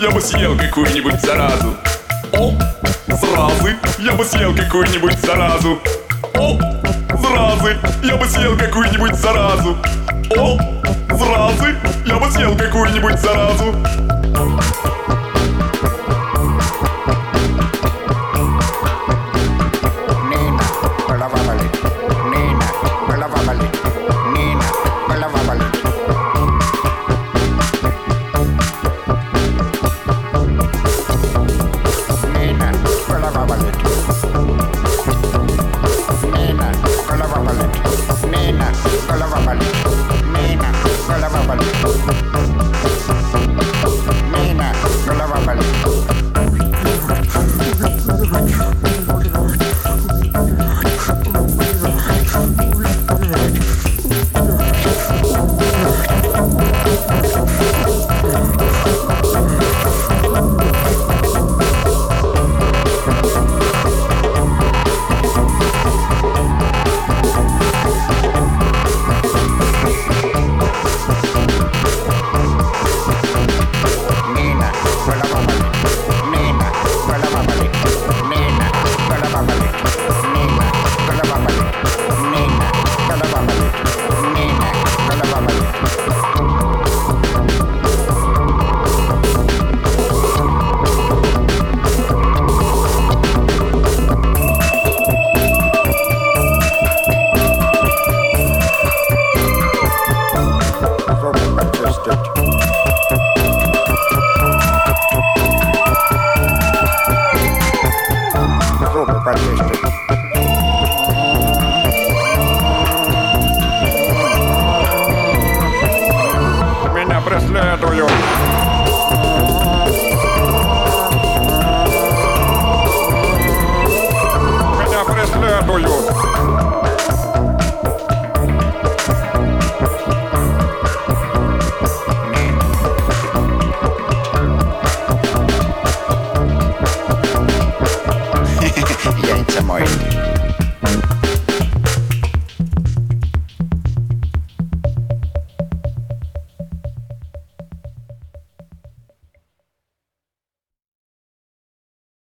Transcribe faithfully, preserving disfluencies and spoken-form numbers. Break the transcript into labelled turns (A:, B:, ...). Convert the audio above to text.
A: я бы съел какую-нибудь заразу. О, зразы, я бы съел какую-нибудь заразу. О, зразы, я бы съел какую-нибудь заразу. О, зразы, я бы съел какую-нибудь заразу.
B: Nina, голова болит. Нина, голова болит. Нина, голова болит. Нина, голова болит. Нина, голова болит. Нина, голова болит.